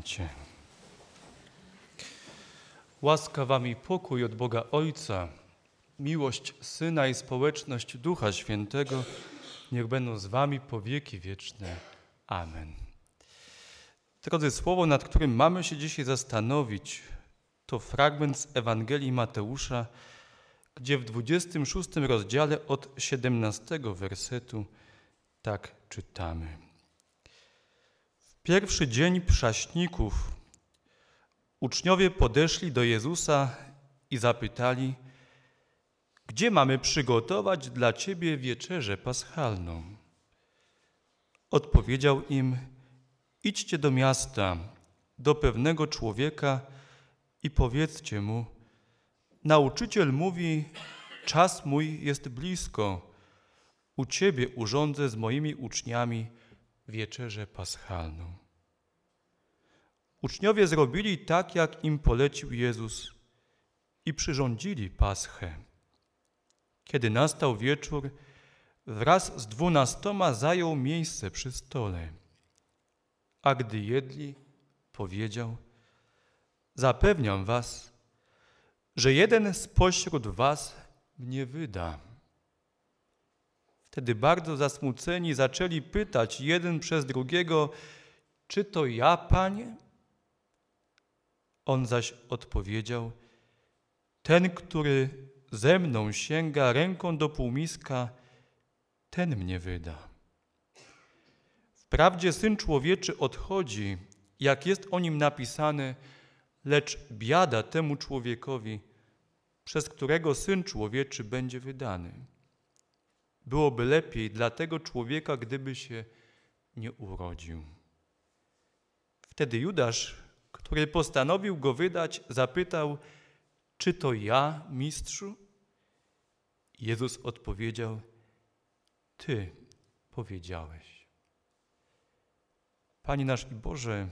Wstańcie. Łaska wam i pokój od Boga Ojca, miłość Syna i społeczność Ducha Świętego niech będą z wami po wieki wieczne. Amen. Drodzy, słowo, nad którym mamy się dzisiaj zastanowić, to fragment z Ewangelii Mateusza, gdzie w 26 rozdziale od 17 wersetu tak czytamy. W pierwszy dzień Przaśników uczniowie podeszli do Jezusa i zapytali: gdzie mamy przygotować dla Ciebie wieczerzę paschalną? Odpowiedział im: idźcie do miasta, do pewnego człowieka i powiedzcie mu: nauczyciel mówi, czas mój jest blisko, u Ciebie urządzę z moimi uczniami wieczerzę paschalną. Uczniowie zrobili tak, jak im polecił Jezus i przyrządzili paschę. Kiedy nastał wieczór, wraz z 12 zajął miejsce przy stole. A gdy jedli, powiedział: zapewniam was, że jeden spośród was mnie wyda. Wtedy bardzo zasmuceni zaczęli pytać jeden przez drugiego: czy to ja, Panie? On zaś odpowiedział: ten, który ze mną sięga ręką do półmiska, ten mnie wyda. Wprawdzie Syn Człowieczy odchodzi, jak jest o nim napisane, lecz biada temu człowiekowi, przez którego Syn Człowieczy będzie wydany. Byłoby lepiej dla tego człowieka, gdyby się nie urodził. Wtedy Judasz, który postanowił go wydać, zapytał: czy to ja, mistrzu? Jezus odpowiedział: Ty powiedziałeś. Panie nasz i Boże,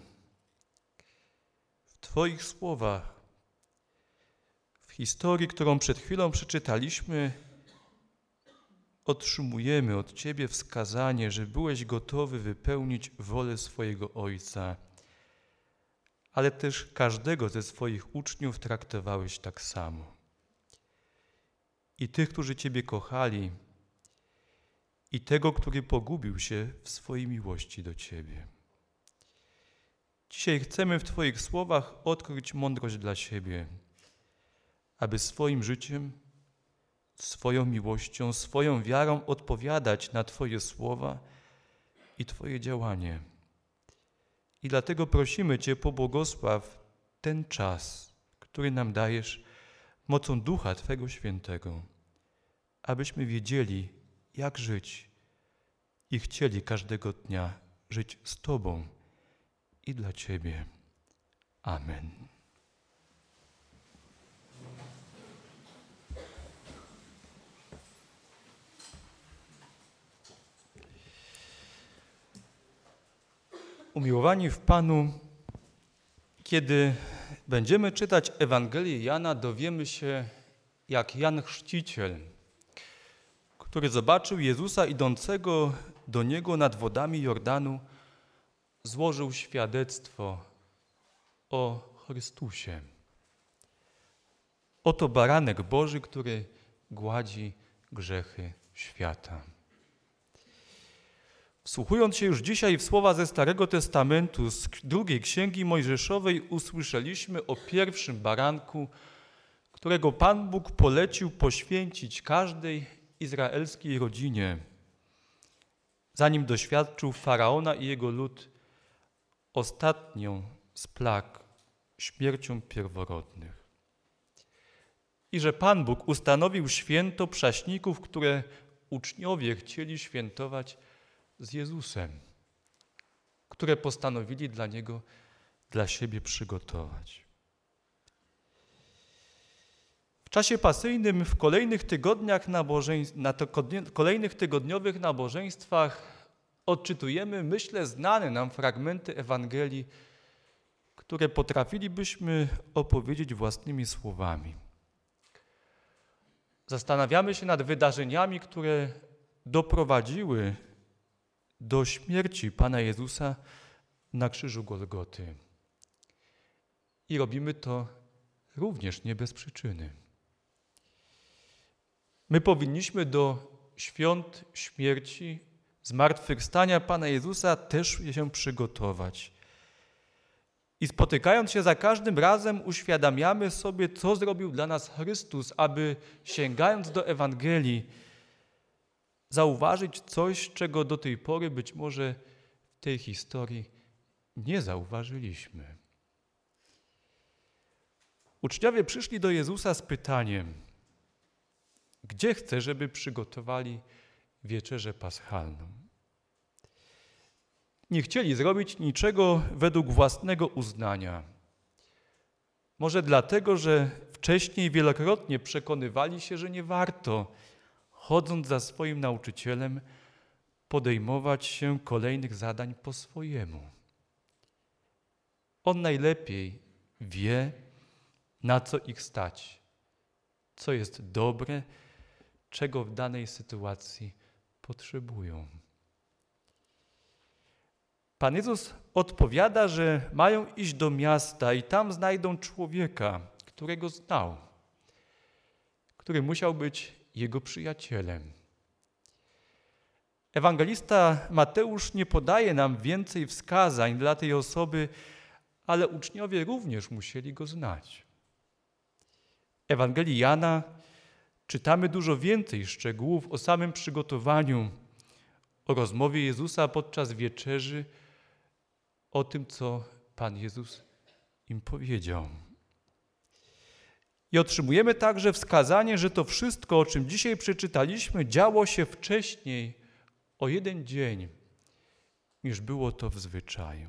w Twoich słowach, w historii, którą przed chwilą przeczytaliśmy, otrzymujemy od Ciebie wskazanie, że byłeś gotowy wypełnić wolę swojego Ojca, ale też każdego ze swoich uczniów traktowałeś tak samo. I tych, którzy Ciebie kochali, i tego, który pogubił się w swojej miłości do Ciebie. Dzisiaj chcemy w Twoich słowach odkryć mądrość dla siebie, aby swoim życiem, swoją miłością, swoją wiarą odpowiadać na Twoje słowa i Twoje działanie. I dlatego prosimy Cię, pobłogosław ten czas, który nam dajesz mocą Ducha Twego Świętego, abyśmy wiedzieli, jak żyć i chcieli każdego dnia żyć z Tobą i dla Ciebie. Amen. Umiłowani w Panu, kiedy będziemy czytać Ewangelię Jana, dowiemy się, jak Jan Chrzciciel, który zobaczył Jezusa idącego do niego nad wodami Jordanu, złożył świadectwo o Chrystusie. Oto baranek Boży, który gładzi grzechy świata. Wsłuchując się już dzisiaj w słowa ze Starego Testamentu, z drugiej Księgi Mojżeszowej, usłyszeliśmy o pierwszym baranku, którego Pan Bóg polecił poświęcić każdej izraelskiej rodzinie, zanim doświadczył Faraona i jego lud ostatnią z plag, śmiercią pierworodnych. I że Pan Bóg ustanowił święto Przaśników, które uczniowie chcieli świętować z Jezusem, które postanowili dla siebie przygotować. W czasie pasyjnym, w kolejnych tygodniowych nabożeństwach odczytujemy, myślę, znane nam fragmenty Ewangelii, które potrafilibyśmy opowiedzieć własnymi słowami. Zastanawiamy się nad wydarzeniami, które doprowadziły do śmierci Pana Jezusa na krzyżu Golgoty. I robimy to również nie bez przyczyny. My powinniśmy do świąt śmierci, zmartwychwstania Pana Jezusa też się przygotować. I spotykając się za każdym razem uświadamiamy sobie, co zrobił dla nas Chrystus, aby sięgając do Ewangelii zauważyć coś, czego do tej pory być może w tej historii nie zauważyliśmy. Uczniowie przyszli do Jezusa z pytaniem: gdzie chce, żeby przygotowali wieczerzę paschalną? Nie chcieli zrobić niczego według własnego uznania. Może dlatego, że wcześniej wielokrotnie przekonywali się, że nie warto, chodząc za swoim nauczycielem, podejmować się kolejnych zadań po swojemu. On najlepiej wie, na co ich stać, co jest dobre, czego w danej sytuacji potrzebują. Pan Jezus odpowiada, że mają iść do miasta i tam znajdą człowieka, którego znał, który musiał być jego przyjacielem. Ewangelista Mateusz nie podaje nam więcej wskazań dla tej osoby, ale uczniowie również musieli go znać. W Ewangelii Jana czytamy dużo więcej szczegółów o samym przygotowaniu, o rozmowie Jezusa podczas wieczerzy, o tym, co Pan Jezus im powiedział. I otrzymujemy także wskazanie, że to wszystko, o czym dzisiaj przeczytaliśmy, działo się wcześniej, o jeden dzień, niż było to w zwyczaju.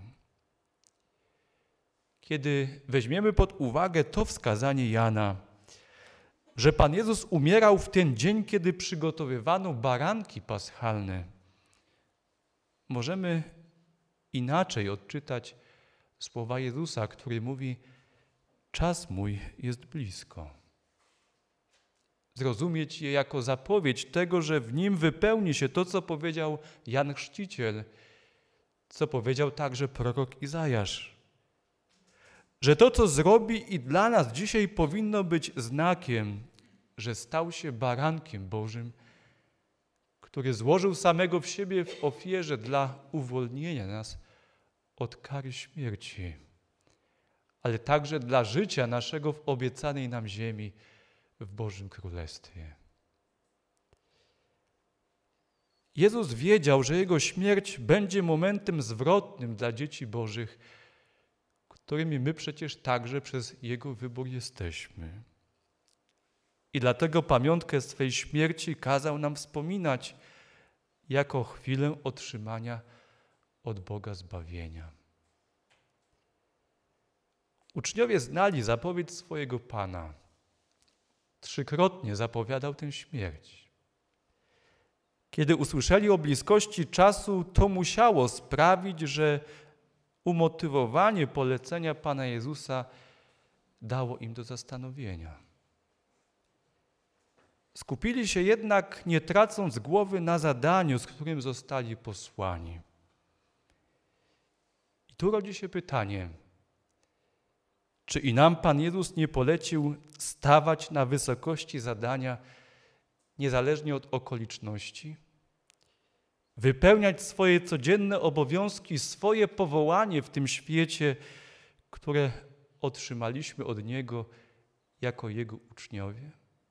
Kiedy weźmiemy pod uwagę to wskazanie Jana, że Pan Jezus umierał w ten dzień, kiedy przygotowywano baranki paschalne, możemy inaczej odczytać słowa Jezusa, który mówi: czas mój jest blisko. Zrozumieć je jako zapowiedź tego, że w nim wypełni się to, co powiedział Jan Chrzciciel, co powiedział także prorok Izajasz. Że to, co zrobi i dla nas dzisiaj powinno być znakiem, że stał się barankiem Bożym, który złożył samego w siebie w ofierze dla uwolnienia nas od kary śmierci, ale także dla życia naszego w obiecanej nam ziemi, w Bożym Królestwie. Jezus wiedział, że Jego śmierć będzie momentem zwrotnym dla dzieci Bożych, którymi my przecież także przez Jego wybór jesteśmy. I dlatego pamiątkę swej śmierci kazał nam wspominać jako chwilę otrzymania od Boga zbawienia. Uczniowie znali zapowiedź swojego Pana. Trzykrotnie zapowiadał tę śmierć. Kiedy usłyszeli o bliskości czasu, to musiało sprawić, że umotywowanie polecenia Pana Jezusa dało im do zastanowienia. Skupili się jednak, nie tracąc głowy, na zadaniu, z którym zostali posłani. I tu rodzi się pytanie, czy i nam Pan Jezus nie polecił stawać na wysokości zadania, niezależnie od okoliczności? Wypełniać swoje codzienne obowiązki, swoje powołanie w tym świecie, które otrzymaliśmy od Niego jako Jego uczniowie?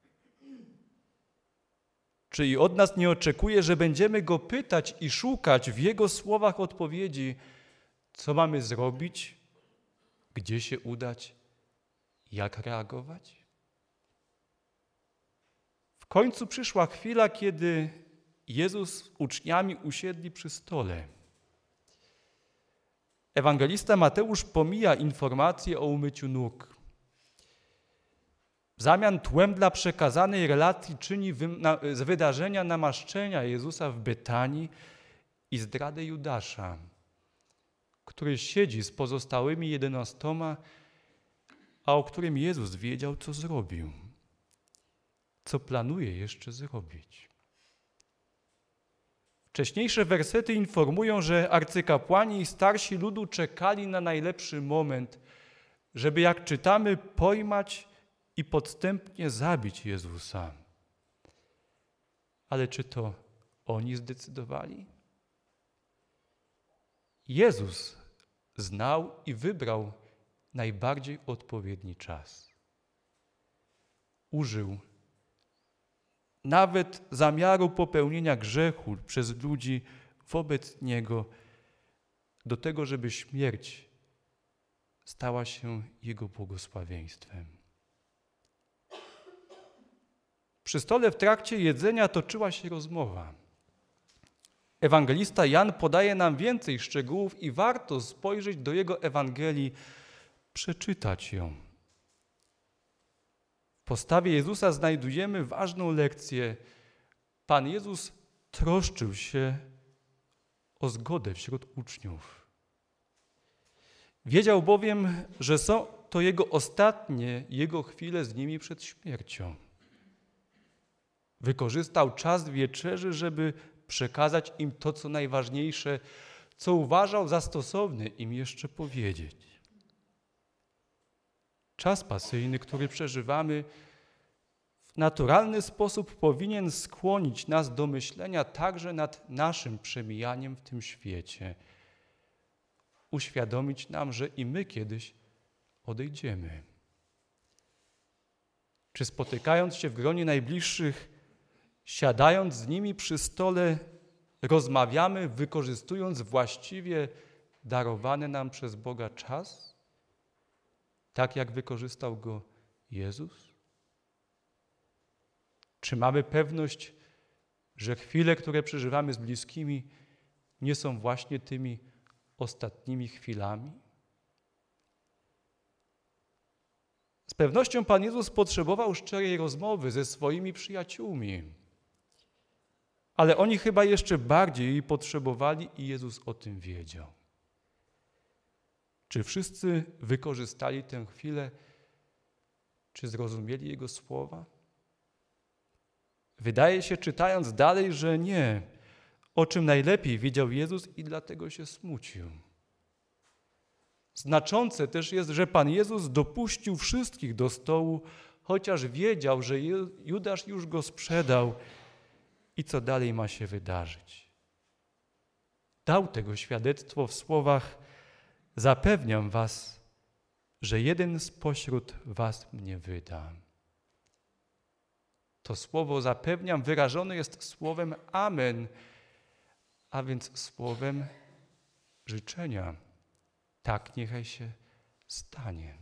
Czy i od nas nie oczekuje, że będziemy Go pytać i szukać w Jego słowach odpowiedzi, co mamy zrobić, gdzie się udać, jak reagować? W końcu przyszła chwila, kiedy Jezus z uczniami usiedli przy stole. Ewangelista Mateusz pomija informację o umyciu nóg. W zamian tłem dla przekazanej relacji czyni z wydarzenia namaszczenia Jezusa w Betanii i zdradę Judasza, który siedzi z pozostałymi 11, a o którym Jezus wiedział, co zrobił, co planuje jeszcze zrobić. Wcześniejsze wersety informują, że arcykapłani i starsi ludu czekali na najlepszy moment, żeby, jak czytamy, pojmać i podstępnie zabić Jezusa. Ale czy to oni zdecydowali? Jezus znał i wybrał najbardziej odpowiedni czas. Użył nawet zamiaru popełnienia grzechu przez ludzi wobec Niego do tego, żeby śmierć stała się Jego błogosławieństwem. Przy stole w trakcie jedzenia toczyła się rozmowa. Ewangelista Jan podaje nam więcej szczegółów i warto spojrzeć do jego Ewangelii, przeczytać ją. W postawie Jezusa znajdujemy ważną lekcję. Pan Jezus troszczył się o zgodę wśród uczniów. Wiedział bowiem, że są to jego ostatnie chwile z nimi przed śmiercią. Wykorzystał czas wieczerzy, żeby przekazać im to, co najważniejsze, co uważał za stosowne im jeszcze powiedzieć. Czas pasyjny, który przeżywamy, w naturalny sposób powinien skłonić nas do myślenia także nad naszym przemijaniem w tym świecie. Uświadomić nam, że i my kiedyś odejdziemy. Czy spotykając się w gronie najbliższych, siadając z nimi przy stole, rozmawiamy, wykorzystując właściwie darowany nam przez Boga czas, tak jak wykorzystał go Jezus? Czy mamy pewność, że chwile, które przeżywamy z bliskimi, nie są właśnie tymi ostatnimi chwilami? Z pewnością Pan Jezus potrzebował szczerej rozmowy ze swoimi przyjaciółmi, ale oni chyba jeszcze bardziej jej potrzebowali i Jezus o tym wiedział. Czy wszyscy wykorzystali tę chwilę? Czy zrozumieli Jego słowa? Wydaje się, czytając dalej, że nie, o czym najlepiej wiedział Jezus i dlatego się smucił. Znaczące też jest, że Pan Jezus dopuścił wszystkich do stołu, chociaż wiedział, że Judasz już go sprzedał i co dalej ma się wydarzyć. Dał tego świadectwo w słowach: zapewniam was, że jeden spośród was mnie wyda. To słowo zapewniam wyrażone jest słowem amen, a więc słowem życzenia. Tak niechaj się stanie.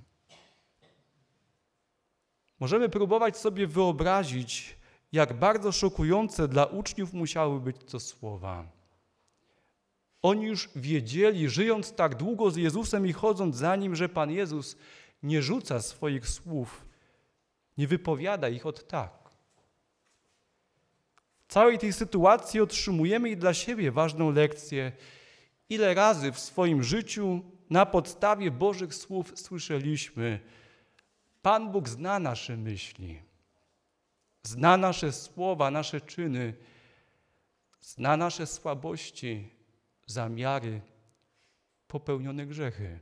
Możemy próbować sobie wyobrazić, jak bardzo szokujące dla uczniów musiały być to słowa. Oni już wiedzieli, żyjąc tak długo z Jezusem i chodząc za Nim, że Pan Jezus nie rzuca swoich słów, nie wypowiada ich od tak. W całej tej sytuacji otrzymujemy i dla siebie ważną lekcję. Ile razy w swoim życiu na podstawie Bożych słów słyszeliśmy: Pan Bóg zna nasze myśli, zna nasze słowa, nasze czyny, zna nasze słabości, zamiary, popełnione grzechy.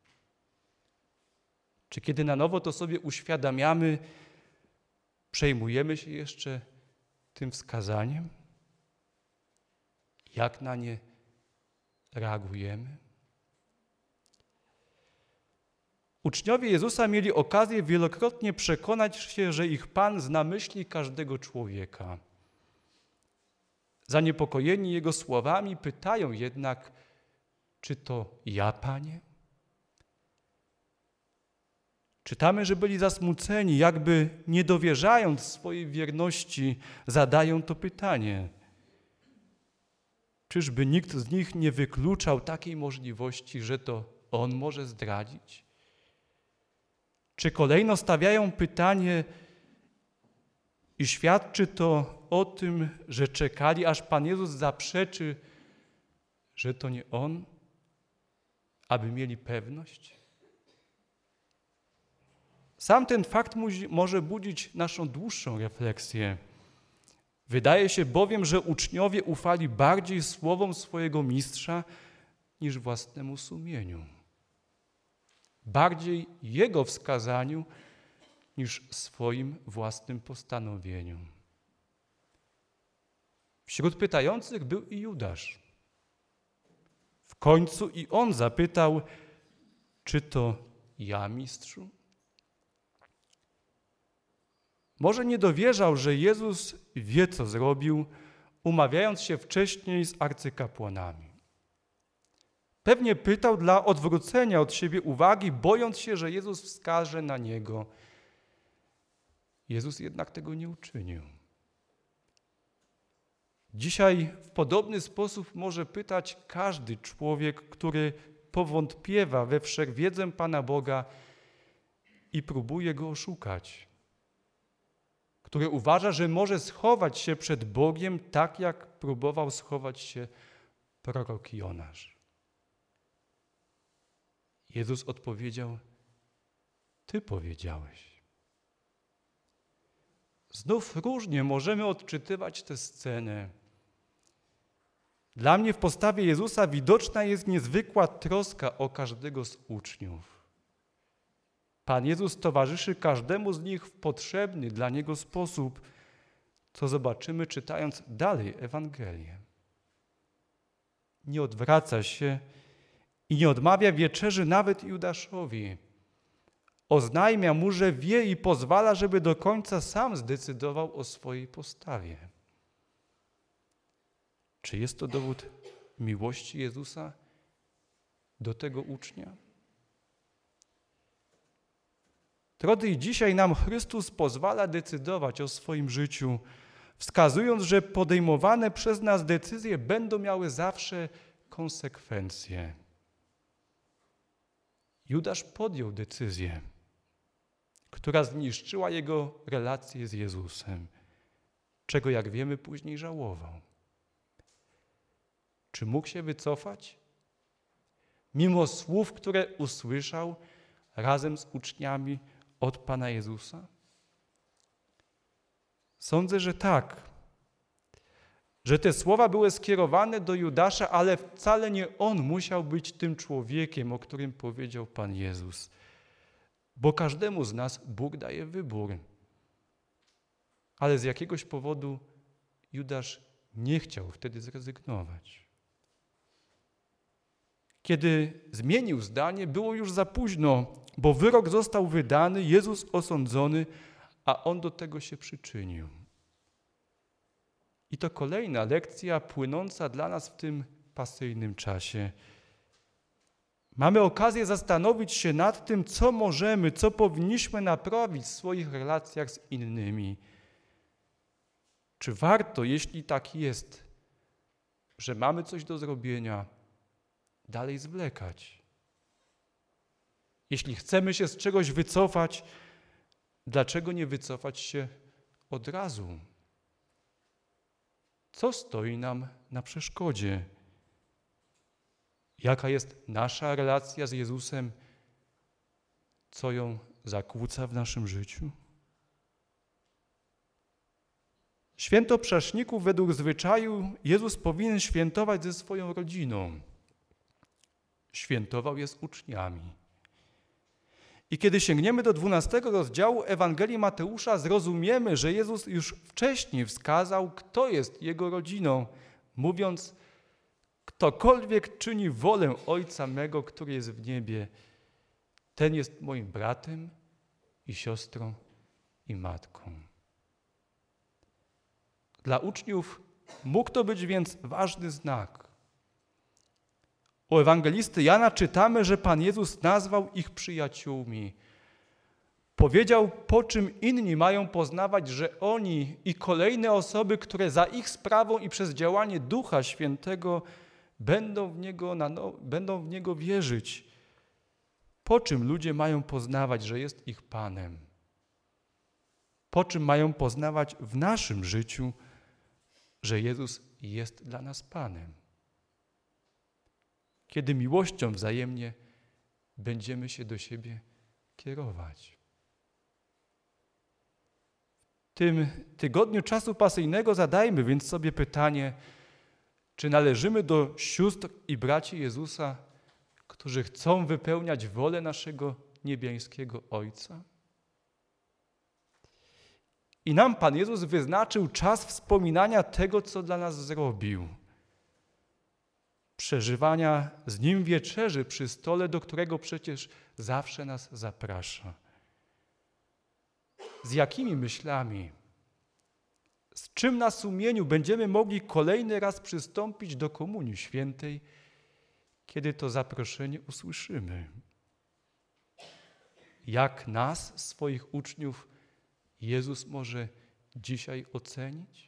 Czy kiedy na nowo to sobie uświadamiamy, przejmujemy się jeszcze tym wskazaniem? Jak na nie reagujemy? Uczniowie Jezusa mieli okazję wielokrotnie przekonać się, że ich Pan zna myśli każdego człowieka. Zaniepokojeni Jego słowami pytają jednak: czy to ja, Panie? Czytamy, że byli zasmuceni, jakby nie dowierzając swojej wierności, zadają to pytanie. Czyżby nikt z nich nie wykluczał takiej możliwości, że to on może zdradzić? Czy kolejno stawiają pytanie i świadczy to o tym, że czekali, aż Pan Jezus zaprzeczy, że to nie On, aby mieli pewność? Sam ten fakt może budzić naszą dłuższą refleksję. Wydaje się bowiem, że uczniowie ufali bardziej słowom swojego mistrza niż własnemu sumieniu. bardziej Jego wskazaniu niż swoim własnym postanowieniu. Wśród pytających był i Judasz. W końcu i on zapytał, czy to ja, mistrzu? Może nie dowierzał, że Jezus wie, co zrobił, umawiając się wcześniej z arcykapłanami. Pewnie pytał dla odwrócenia od siebie uwagi, bojąc się, że Jezus wskaże na niego. Jezus jednak tego nie uczynił. Dzisiaj w podobny sposób może pytać każdy człowiek, który powątpiewa we wszechwiedzę Pana Boga i próbuje Go oszukać, który uważa, że może schować się przed Bogiem tak, jak próbował schować się prorok Jonasz. Jezus odpowiedział, Ty powiedziałeś. Znów różnie możemy odczytywać tę scenę. Dla mnie w postawie Jezusa widoczna jest niezwykła troska o każdego z uczniów. Pan Jezus towarzyszy każdemu z nich w potrzebny dla Niego sposób, co zobaczymy czytając dalej Ewangelię. Nie odwraca się i nie odmawia wieczerzy nawet Judaszowi. Oznajmia mu, że wie i pozwala, żeby do końca sam zdecydował o swojej postawie. Czy jest to dowód miłości Jezusa do tego ucznia? Drodzy, i dzisiaj nam Chrystus pozwala decydować o swoim życiu, wskazując, że podejmowane przez nas decyzje będą miały zawsze konsekwencje. Judasz podjął decyzję, która zniszczyła jego relację z Jezusem, czego, jak wiemy, później żałował. Czy mógł się wycofać? Mimo słów, które usłyszał razem z uczniami od Pana Jezusa? Sądzę, że tak. Że te słowa były skierowane do Judasza, ale wcale nie on musiał być tym człowiekiem, o którym powiedział Pan Jezus. Bo każdemu z nas Bóg daje wybór. Ale z jakiegoś powodu Judasz nie chciał wtedy zrezygnować. Kiedy zmienił zdanie, było już za późno, bo wyrok został wydany, Jezus osądzony, a on do tego się przyczynił. I to kolejna lekcja płynąca dla nas w tym pasyjnym czasie. Mamy okazję zastanowić się nad tym, co możemy, co powinniśmy naprawić w swoich relacjach z innymi. Czy warto, jeśli tak jest, że mamy coś do zrobienia, dalej zwlekać? Jeśli chcemy się z czegoś wycofać, dlaczego nie wycofać się od razu? Co stoi nam na przeszkodzie? Jaka jest nasza relacja z Jezusem? Co ją zakłóca w naszym życiu? Święto Prześników według zwyczaju Jezus powinien świętować ze swoją rodziną. Świętował je z uczniami. I kiedy sięgniemy do 12 rozdziału Ewangelii Mateusza, zrozumiemy, że Jezus już wcześniej wskazał, kto jest Jego rodziną, mówiąc, ktokolwiek czyni wolę Ojca mego, który jest w niebie, ten jest moim bratem i siostrą i matką. Dla uczniów mógł to być więc ważny znak. U ewangelisty Jana czytamy, że Pan Jezus nazwał ich przyjaciółmi. Powiedział, po czym inni mają poznawać, że oni i kolejne osoby, które za ich sprawą i przez działanie Ducha Świętego będą w Niego wierzyć. Po czym ludzie mają poznawać, że jest ich Panem? Po czym mają poznawać w naszym życiu, że Jezus jest dla nas Panem? Kiedy miłością wzajemnie będziemy się do siebie kierować. W tym tygodniu czasu pasyjnego zadajmy więc sobie pytanie, czy należymy do sióstr i braci Jezusa, którzy chcą wypełniać wolę naszego niebiańskiego Ojca. I nam Pan Jezus wyznaczył czas wspominania tego, co dla nas zrobił. Przeżywania z Nim wieczerzy przy stole, do którego przecież zawsze nas zaprasza. Z jakimi myślami, z czym na sumieniu będziemy mogli kolejny raz przystąpić do Komunii Świętej, kiedy to zaproszenie usłyszymy? Jak nas, swoich uczniów, Jezus może dzisiaj ocenić?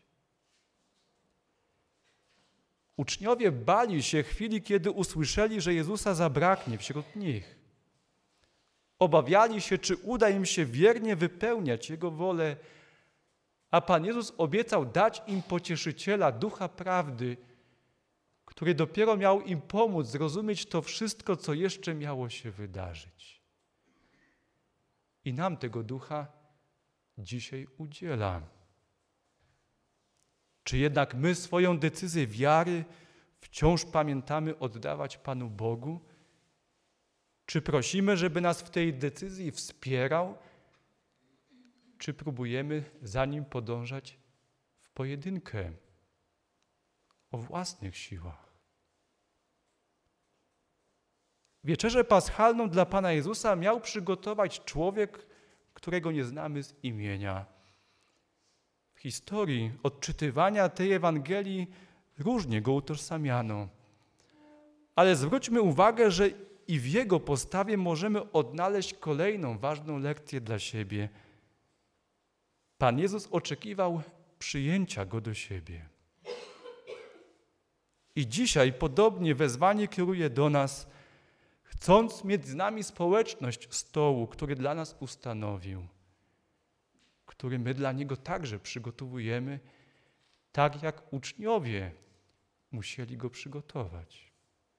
Uczniowie bali się chwili, kiedy usłyszeli, że Jezusa zabraknie wśród nich. Obawiali się, czy uda im się wiernie wypełniać Jego wolę, a Pan Jezus obiecał dać im Pocieszyciela, Ducha Prawdy, który dopiero miał im pomóc zrozumieć to wszystko, co jeszcze miało się wydarzyć. I nam tego Ducha dzisiaj udziela. Czy jednak my swoją decyzję wiary wciąż pamiętamy oddawać Panu Bogu? Czy prosimy, żeby nas w tej decyzji wspierał? Czy próbujemy za Nim podążać w pojedynkę, o własnych siłach? Wieczerzę paschalną dla Pana Jezusa miał przygotować człowiek, którego nie znamy z imienia. W historii odczytywania tej Ewangelii różnie go utożsamiano. Ale zwróćmy uwagę, że i w jego postawie możemy odnaleźć kolejną ważną lekcję dla siebie. Pan Jezus oczekiwał przyjęcia go do siebie. I dzisiaj podobnie wezwanie kieruje do nas, chcąc mieć z nami społeczność stołu, który dla nas ustanowił, który my dla Niego także przygotowujemy, tak jak uczniowie musieli go przygotować.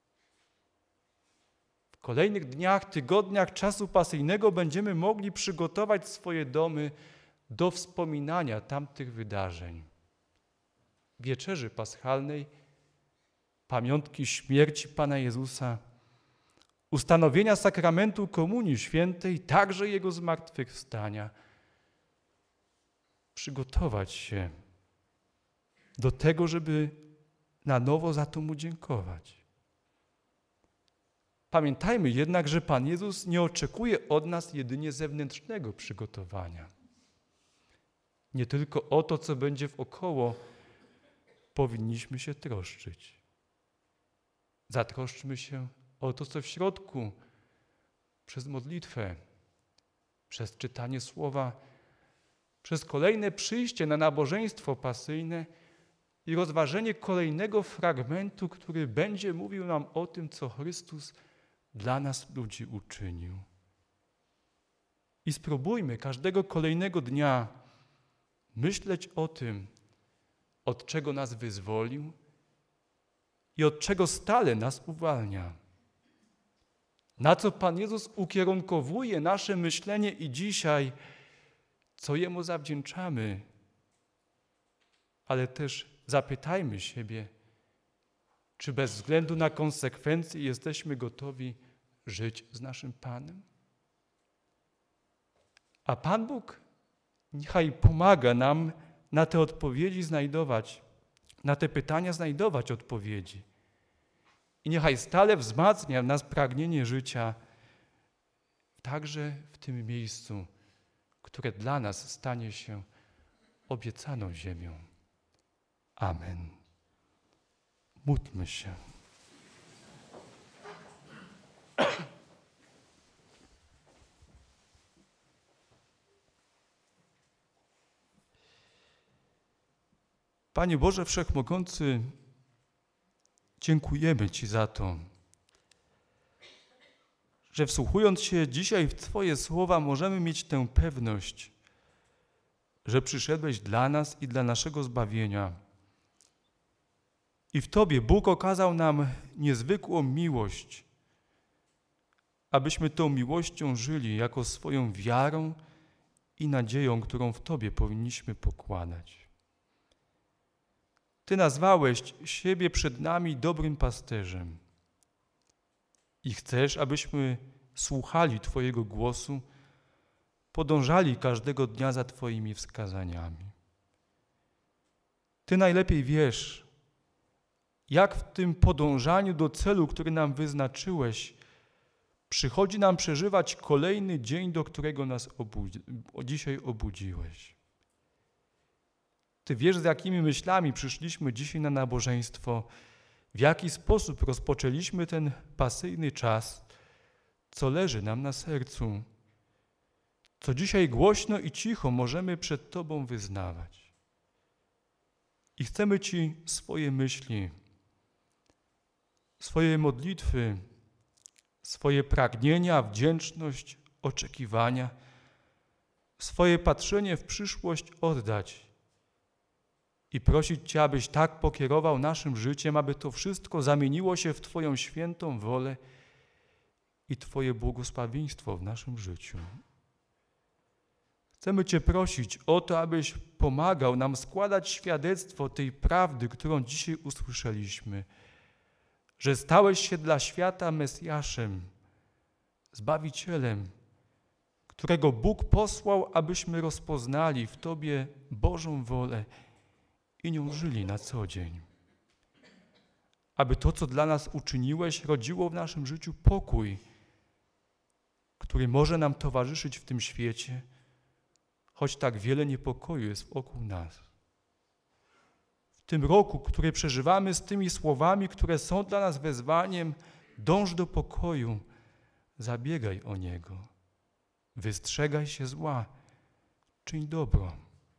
W kolejnych dniach, tygodniach czasu pasyjnego będziemy mogli przygotować swoje domy do wspominania tamtych wydarzeń. Wieczerzy paschalnej, pamiątki śmierci Pana Jezusa, ustanowienia sakramentu Komunii Świętej, także Jego zmartwychwstania. Przygotować się do tego, żeby na nowo za to Mu dziękować. Pamiętajmy jednak, że Pan Jezus nie oczekuje od nas jedynie zewnętrznego przygotowania. Nie tylko o to, co będzie wokoło, powinniśmy się troszczyć. Zatroszczmy się o to, co w środku, przez modlitwę, przez czytanie słowa, przez kolejne przyjście na nabożeństwo pasyjne i rozważenie kolejnego fragmentu, który będzie mówił nam o tym, co Chrystus dla nas ludzi uczynił. I spróbujmy każdego kolejnego dnia myśleć o tym, od czego nas wyzwolił i od czego stale nas uwalnia. Na co Pan Jezus ukierunkowuje nasze myślenie i dzisiaj, co Jemu zawdzięczamy, ale też zapytajmy siebie, czy bez względu na konsekwencje jesteśmy gotowi żyć z naszym Panem? A Pan Bóg niechaj pomaga nam na te odpowiedzi znajdować, na te pytania znajdować odpowiedzi. I niechaj stale wzmacnia w nas pragnienie życia, także w tym miejscu, które dla nas stanie się obiecaną ziemią. Amen. Módlmy się. Panie Boże Wszechmogący, dziękujemy Ci za to, że wsłuchując się dzisiaj w Twoje słowa możemy mieć tę pewność, że przyszedłeś dla nas i dla naszego zbawienia. I w Tobie Bóg okazał nam niezwykłą miłość, abyśmy tą miłością żyli jako swoją wiarą i nadzieją, którą w Tobie powinniśmy pokładać. Ty nazwałeś siebie przed nami dobrym pasterzem. i chcesz, abyśmy słuchali Twojego głosu, podążali każdego dnia za Twoimi wskazaniami. Ty najlepiej wiesz, jak w tym podążaniu do celu, który nam wyznaczyłeś, przychodzi nam przeżywać kolejny dzień, do którego nas dzisiaj obudziłeś. Ty wiesz, z jakimi myślami przyszliśmy dzisiaj na nabożeństwo, w jaki sposób rozpoczęliśmy ten pasyjny czas, co leży nam na sercu, co dzisiaj głośno i cicho możemy przed Tobą wyznawać. I chcemy Ci swoje myśli, swoje modlitwy, swoje pragnienia, wdzięczność, oczekiwania, swoje patrzenie w przyszłość oddać i prosić Cię, abyś tak pokierował naszym życiem, aby to wszystko zamieniło się w Twoją świętą wolę i Twoje błogosławieństwo w naszym życiu. Chcemy Cię prosić o to, abyś pomagał nam składać świadectwo tej prawdy, którą dzisiaj usłyszeliśmy, że stałeś się dla świata Mesjaszem, Zbawicielem, którego Bóg posłał, abyśmy rozpoznali w Tobie Bożą wolę i nią żyli na co dzień. Aby to, co dla nas uczyniłeś, rodziło w naszym życiu pokój, który może nam towarzyszyć w tym świecie, choć tak wiele niepokoju jest wokół nas. W tym roku, który przeżywamy z tymi słowami, które są dla nas wezwaniem, dąż do pokoju, zabiegaj o niego, wystrzegaj się zła, czyń dobro.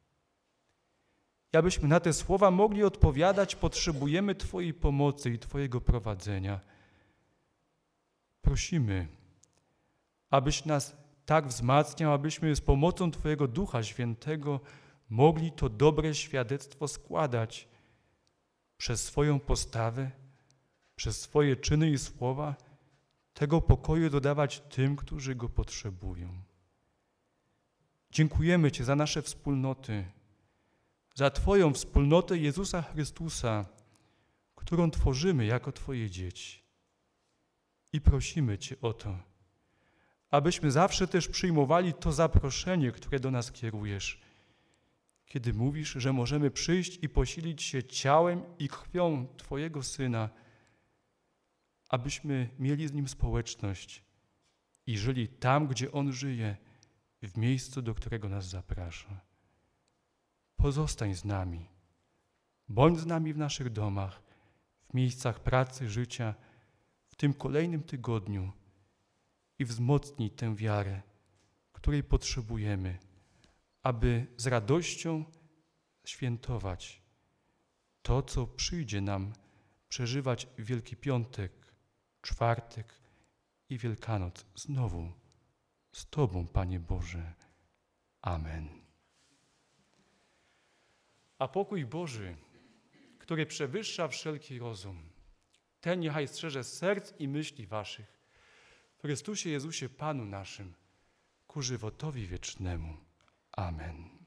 I abyśmy na te słowa mogli odpowiadać, potrzebujemy Twojej pomocy i Twojego prowadzenia. Prosimy, abyś nas tak wzmacniał, abyśmy z pomocą Twojego Ducha Świętego mogli to dobre świadectwo składać przez swoją postawę, przez swoje czyny i słowa, tego pokoju dodawać tym, którzy go potrzebują. Dziękujemy Ci za nasze wspólnoty, za Twoją wspólnotę Jezusa Chrystusa, którą tworzymy jako Twoje dzieci. I prosimy Cię o to, abyśmy zawsze też przyjmowali to zaproszenie, które do nas kierujesz, kiedy mówisz, że możemy przyjść i posilić się ciałem i krwią Twojego Syna, abyśmy mieli z Nim społeczność i żyli tam, gdzie On żyje, w miejscu, do którego nas zaprasza. Pozostań z nami, bądź z nami w naszych domach, w miejscach pracy, życia, w tym kolejnym tygodniu i wzmocnij tę wiarę, której potrzebujemy, aby z radością świętować to, co przyjdzie nam przeżywać Wielki Piątek, Czwartek i Wielkanoc znowu z Tobą, Panie Boże. Amen. A pokój Boży, który przewyższa wszelki rozum, ten niechaj strzeże serc i myśli waszych w Chrystusie Jezusie Panu naszym, ku żywotowi wiecznemu. Amen.